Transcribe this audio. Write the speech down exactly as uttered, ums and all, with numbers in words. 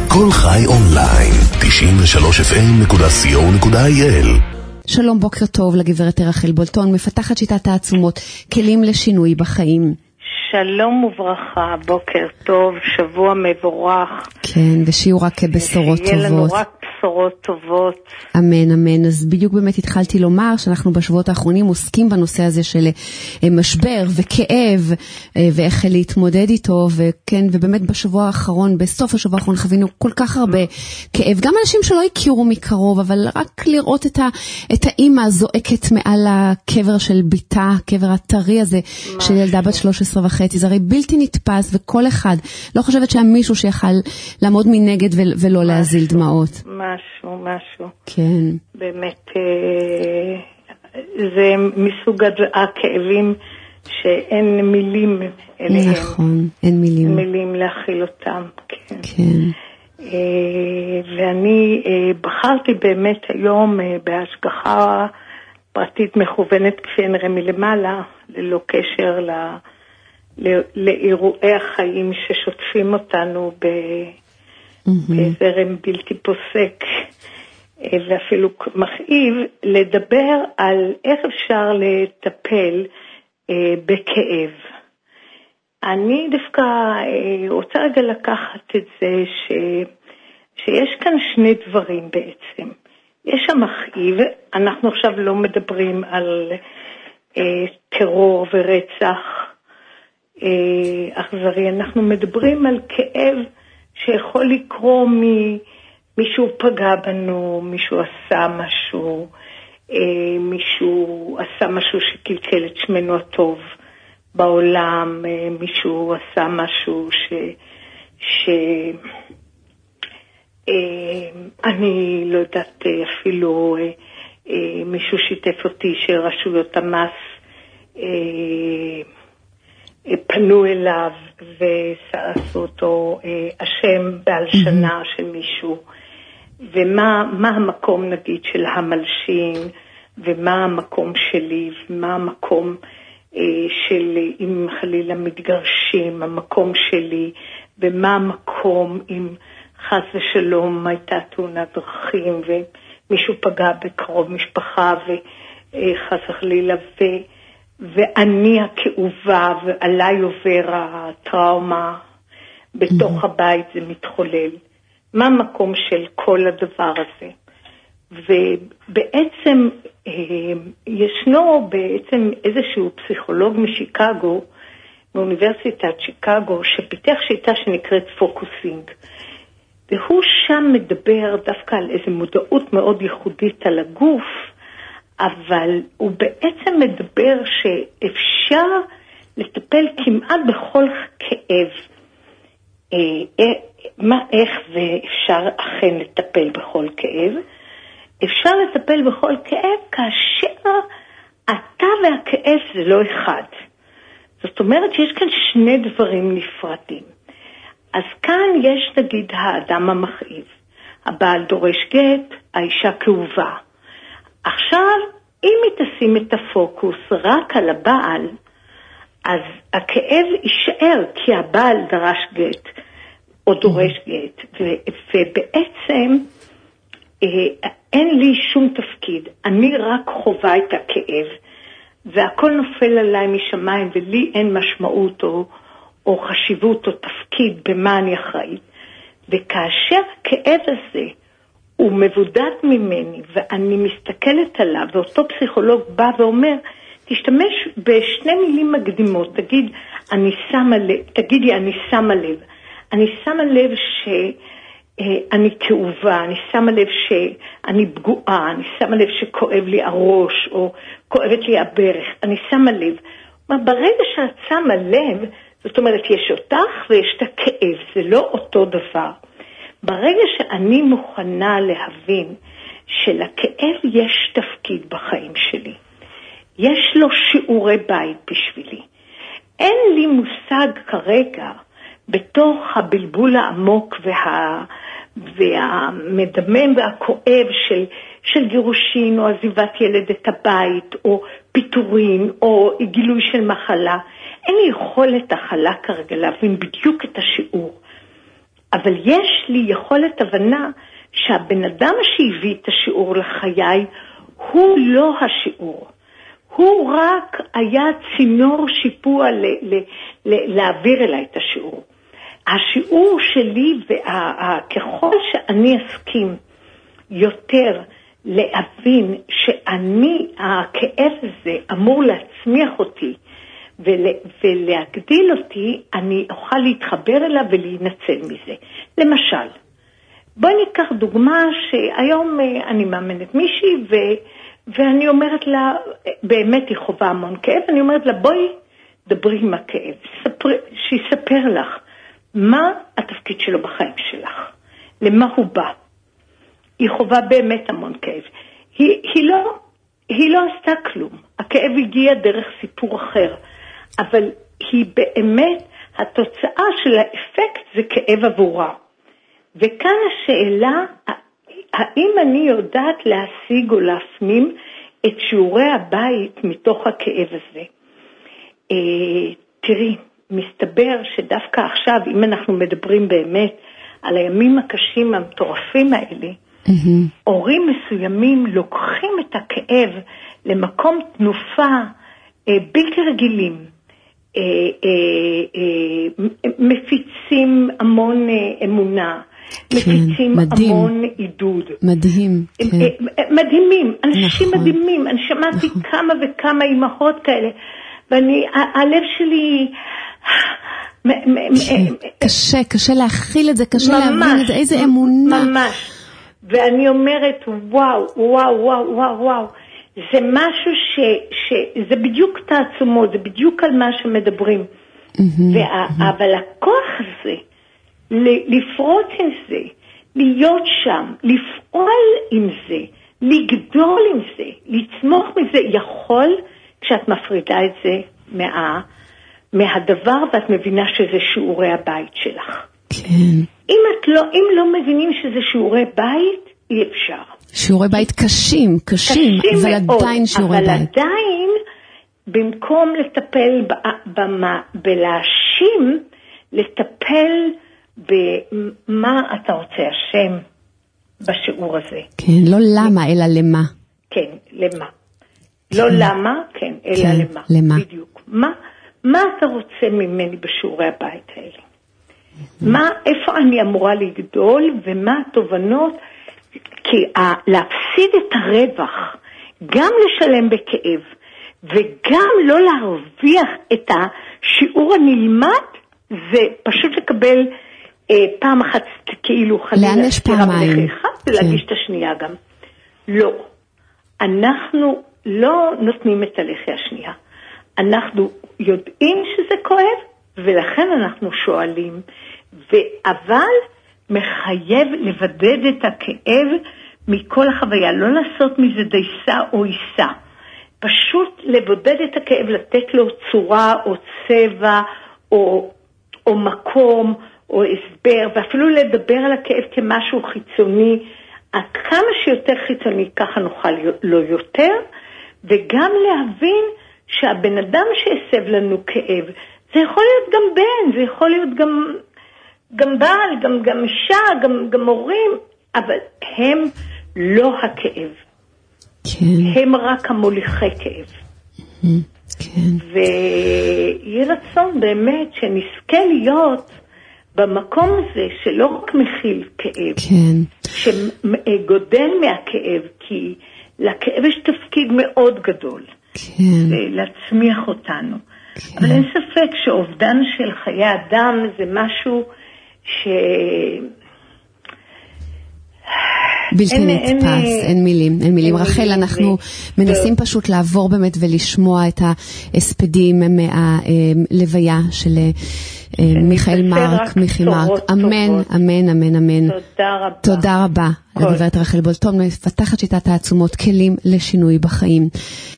כל חי אונליין, תשעים ושלוש אף אם נקודה סי או נקודה איי אל. שלום, בוקר טוב לגברת רחל בולטון, מפתחת שיטת העצומות, כלים לשינוי בחיים. שלום וברכה, בוקר טוב, שבוע מבורך. כן, ושיהיו רק בשורות טובות. שיהיה לנו רק בשורות טובות. אמן, אמן. אז בדיוק באמת התחלתי לומר שאנחנו בשבועות האחרונים עוסקים בנושא הזה של משבר וכאב, ואיך להתמודד איתו, וכן, ובאמת בשבוע האחרון, בסוף השבוע האחרון חווינו כל כך הרבה כאב, גם אנשים שלא הכירו מקרוב, אבל רק לראות את, ה, את האמא זועקת מעל הקבר של ביתה, הקבר הטרי הזה, של ילדה בת שלוש עשרה וחצי, זה הרי בלתי נתפס, וכל אחד, לא חושבת שהיה מישהו שיכל לעמוד מנגד ולא להזיל דמעות. משהו, משהו. כן. באמת, זה מסוג הכאבים שאין מילים אליהם. נכון, אין מילים. אין מילים להכיל אותם, כן. כן. ואני בחרתי באמת היום בהשגחה פרטית מכוונת כפי נראה מלמעלה, ללא קשר ל... לאירועי החיים ששוטפים אותנו בזרם בלתי פוסק ואפילו מכאיב, לדבר על איך אפשר לטפל בכאב. אני דווקא רוצה רגע לקחת את זה ש... שיש כאן שני דברים בעצם. יש המכאיב, אנחנו עכשיו לא מדברים על טרור ורצח, אכזרי, אנחנו מדברים על כאב שיכול לקרוא ממישהו פגע בנו, מישהו עשה משהו, מישהו עשה משהו שקלקל את שמנו הטוב בעולם, מישהו עשה משהו ש... ש... אני לא יודעת, אפילו מישהו שיתף אותי שרשויות המס פנו אליו ועשו אותו אשם בהלשנה של מישהו, ומה מה המקום נגיד של המלשין, ומה המקום שלי, ומה המקום של אם חלילה מתגרשים, המקום שלי, ומה המקום אם חס ושלום הייתה תאונת דרכים ומישהו פגע בקרוב משפחה וחס וחלילה ו... ואני הכאובה ועליי עובר הטראומה, בתוך הבית זה מתחולל. מה המקום של כל הדבר הזה? ובעצם ישנו בעצם איזשהו פסיכולוג משיקגו, מאוניברסיטת שיקגו, שפיתח שיטה שנקראת פוקוסינג. והוא שם מדבר דווקא על איזו מודעות מאוד ייחודית על הגוף, אבל הוא בעצם מדבר שאפשר לטפל כמעט בכל כאב. מה, איך ואפשר אכן לטפל בכל כאב? אפשר לטפל בכל כאב כאשר אתה והכאב זה לא אחד. זאת אומרת שיש כאן שני דברים נפרדים. אז כאן יש נגיד האדם המכאיב. הבעל דורש גט, האישה כאובה. עכשיו, אם היא תשים את הפוקוס רק על הבעל, אז הכאב יישאר, כי הבעל דרש גט, או דורש גט, ו- ובעצם אה, אין לי שום תפקיד, אני רק חובה את הכאב, והכל נופל עליי משמיים, ולי אין משמעות או, או חשיבות או תפקיד במה אני אחראית. וכאשר הכאב הזה, הוא מבודד ממני, ואני מסתכלת עליו, ואותו פסיכולוג בא ואומר, תשתמש בשני מילים מקדימות, תגיד, אני שמה לב, תגידי, אני שמה לב. אני שמה לב שאני כאובה, אני שמה לב שאני פגועה, אני שמה לב שכואב לי הראש, או כואבת לי הברך, אני שמה לב. ברגע שאת שמה לב, זאת אומרת, יש אותך ויש את הכאב, זה לא אותו דבר. ברגע שאני מוכנה להבין שלכאב יש תפקיד בחיים שלי, יש לו שיעורי בית בשבילי, אין לי מושג כרגע בתוך הבלבול העמוק וה, והמדמם והכואב של, של גירושין או עזיבת ילד את הבית או פיטורין או גילוי של מחלה, אין לי יכולת החלה כרגע להבין בדיוק את השיעור. אבל יש לי יכולת הבנה שהבן אדם שהביא את השיעור לחיי הוא לא השיעור. הוא רק היה צינור שיפוע ל- ל- ל- להעביר אליי את השיעור. השיעור שלי, וככל שאני אסכים יותר להבין שאני, הכאב הזה אמור להצמיח אותי ולהגדיל אותי, אני אוכל להתחבר אליו ולהינצל מזה. למשל, בואי ניקח דוגמה שהיום אני מאמנת מישהי ו... ואני אומרת לה, באמת היא חובה המון כאב, אני אומרת לה, בואי דברי עם הכאב, ספר, שיספר לך מה התפקיד שלו בחיים שלך, למה הוא בא. היא חובה באמת המון כאב. היא, היא, לא, היא לא עשתה כלום, הכאב הגיע דרך סיפור אחר, אבל היא באמת, התוצאה של האפקט זה כאב עבורה. וכאן השאלה, האם אני יודעת להשיג או להפנים את שיעורי הבית מתוך הכאב הזה? אה, תראי, מסתבר שדווקא עכשיו, אם אנחנו מדברים באמת על הימים הקשים המטורפים האלה, mm-hmm. הורים מסוימים לוקחים את הכאב למקום תנופה אה, בלתי רגילים, אה, אה, אה, מפיצים המון אה, אמונה, מפיצים מדהים. המון עידוד. מדהים. כן. מדהימים, אנשים נכון. מדהימים. אני שמעתי נכון. כמה וכמה אימהות כאלה, ואני, הלב שלי... קשה, קשה להכיל את זה, קשה להבין את זה, איזה אמונה. ממש. ואני אומרת, וואו, וואו, וואו, וואו, וואו. זה משהו ש... זה בדיוק תעצומות, זה בדיוק על מה שמדברים. אבל הכוח הזה, לפרוץ עם זה, להיות שם, לפעול עם זה, לגדול עם זה, לצמוח מזה, יכול כשאת מפרידה את זה מה, מהדבר ואת מבינה שזה שיעורי הבית שלך. כן. אם את לא, אם לא מבינים שזה שיעורי בית, אי אפשר. שיעורי בית קשים, קשים, קשים אבל מאוד, עדיין שיעורי אבל בית. אבל עדיין, במקום לטפל במה, בלהאשים, לטפל במה אתה רוצה השם בשיעור הזה. כן, לא למה, אלא למה. כן, למה. לא למה, כן, אלא כן, למה. למה. בדיוק. מה, מה אתה רוצה ממני בשיעורי הבית האלה? מה, איפה אני אמורה לגדול, ומה התובנות? כי להפסיד את הרווח, גם לשלם בכאב, וגם לא להרוויח את השיעור הנלמד, זה פשוט לקבל אה, פעם אחת כאילו חלילה סתירה בלחי אחד, ולהגיש את השנייה גם. לא. אנחנו לא נותנים את הלחי השנייה. אנחנו יודעים שזה כואב, ולכן אנחנו שואלים, אבל מחייב לבדד את הכאב מכל החוויה, לא לעשות מזה דייסה או איסה. פשוט לבודד את הכאב, לתת לו צורה או צבע או, או מקום או הסבר, ואפילו לדבר על הכאב כמשהו חיצוני, כמה שיותר חיצוני ככה נוכל לו יותר, וגם להבין שהבן אדם שהסב לנו כאב, זה יכול להיות גם בן, זה יכול להיות גם, גם בעל, גם, גם אישה, גם, גם הורים, אבל הם לא הכאב. כן. הם רק המוליכי כאב. כן. ויהיה רצון באמת שנזכה להיות במקום הזה שלא רק מכיל כאב, כן. שגודל מהכאב, כי לכאב יש תפקיד מאוד גדול. כן. להצמיח אותנו. כן. אבל אין ספק שאובדן של חיי אדם זה משהו ש... בלתי נתפס, אין מילים, אין מילים. רחל, אנחנו מנסים פשוט לעבור באמת ולשמוע את ההספדים מהלוויה של מיכאל מרק, מיכי מרק. אמן, אמן, אמן, אמן. תודה רבה. תודה רבה לגברת רחל בולטון, מפתחת שיטת העצומות, כלים לשינוי בחיים.